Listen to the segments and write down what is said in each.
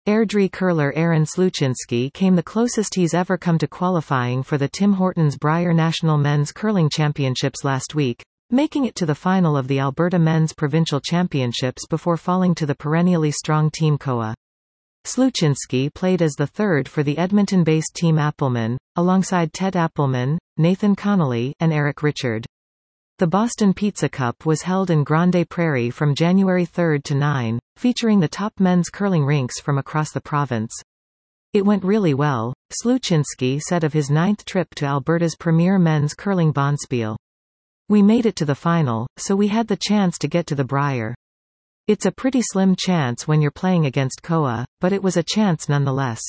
Airdrie curler Aaron Sluchinski came the closest he's ever come to qualifying for the Tim Hortons Brier National Men's Curling Championships last week, making it to the final of the Alberta Men's Provincial Championships before falling to the perennially strong Team Koa. Sluchinski played as the third for the Edmonton-based Team Appleman, alongside Ted Appleman, Nathan Connolly, and Eric Richard. The Boston Pizza Cup was held in Grande Prairie from January 3 to 9, featuring the top men's curling rinks from across the province. It went really well, Sluchinski said of his ninth trip to Alberta's premier men's curling bonspiel. We made it to the final, so we had the chance to get to the Brier. It's a pretty slim chance when you're playing against Koa, but it was a chance nonetheless.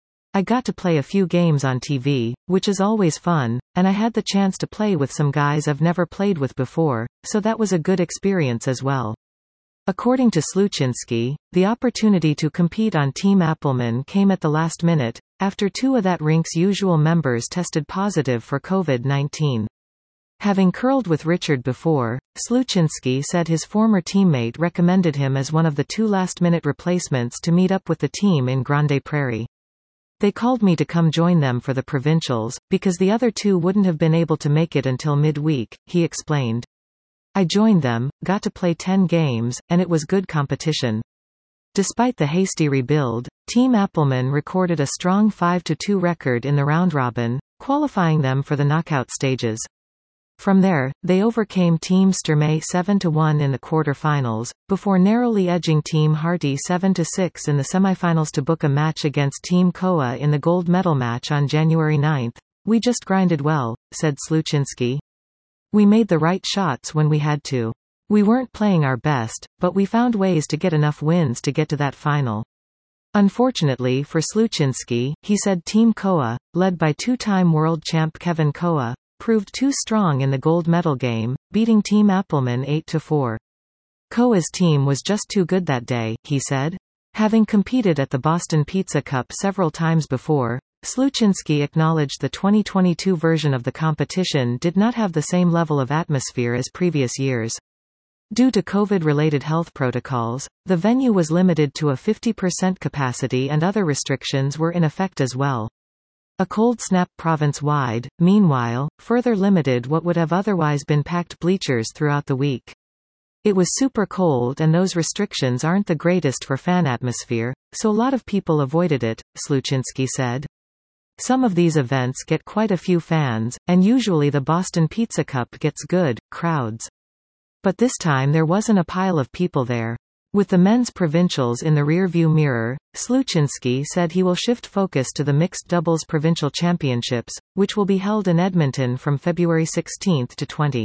I got to play a few games on TV, which is always fun, and I had the chance to play with some guys I've never played with before, so that was a good experience as well. According to Sluchinski, the opportunity to compete on Team Appleman came at the last minute, after two of that rink's usual members tested positive for COVID-19. Having curled with Richard before, Sluchinski said his former teammate recommended him as one of the two last-minute replacements to meet up with the team in Grande Prairie. They called me to come join them for the provincials, because the other two wouldn't have been able to make it until midweek, he explained. I joined them, got to play 10 games, and it was good competition. Despite the hasty rebuild, Team Appleman recorded a strong 5-2 record in the round-robin, qualifying them for the knockout stages. From there, they overcame Team Sturmey 7-1 in the quarter-finals, before narrowly edging Team Harty 7-6 in the semifinals to book a match against Team Koa in the gold medal match on January 9. We just grinded well, said Sluchinski. We made the right shots when we had to. We weren't playing our best, but we found ways to get enough wins to get to that final. Unfortunately for Sluchinski, he said Team Koa, led by two-time world champ Kevin Koa, proved too strong in the gold medal game, beating Team Appleman 8-4. Koa's team was just too good that day, he said. Having competed at the Boston Pizza Cup several times before, Sluchinski acknowledged the 2022 version of the competition did not have the same level of atmosphere as previous years. Due to COVID-related health protocols, the venue was limited to a 50% capacity and other restrictions were in effect as well. A cold snap province-wide, meanwhile, further limited what would have otherwise been packed bleachers throughout the week. It was super cold and those restrictions aren't the greatest for fan atmosphere, so a lot of people avoided it, Sluchinski said. Some of these events get quite a few fans, and usually the Boston Pizza Cup gets good crowds. But this time there wasn't a pile of people there. With the men's provincials in the rearview mirror, Sluchinski said he will shift focus to the mixed doubles provincial championships, which will be held in Edmonton from February 16 to 20.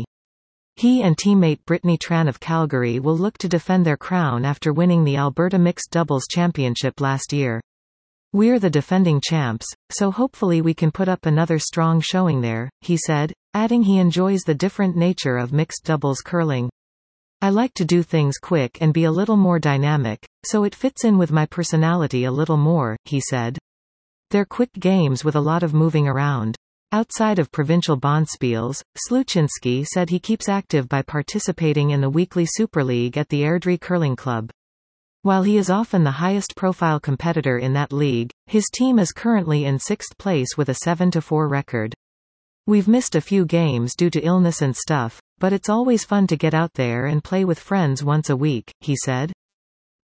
He and teammate Brittany Tran of Calgary will look to defend their crown after winning the Alberta Mixed Doubles Championship last year. We're the defending champs, so hopefully we can put up another strong showing there, he said, adding he enjoys the different nature of mixed doubles curling. I like to do things quick and be a little more dynamic, so it fits in with my personality a little more, he said. They're quick games with a lot of moving around. Outside of provincial bonspiels, Sluchinski said he keeps active by participating in the weekly Super League at the Airdrie Curling Club. While he is often the highest-profile competitor in that league, his team is currently in 6th place with a 7-4 record. We've missed a few games due to illness and stuff, but it's always fun to get out there and play with friends once a week, he said.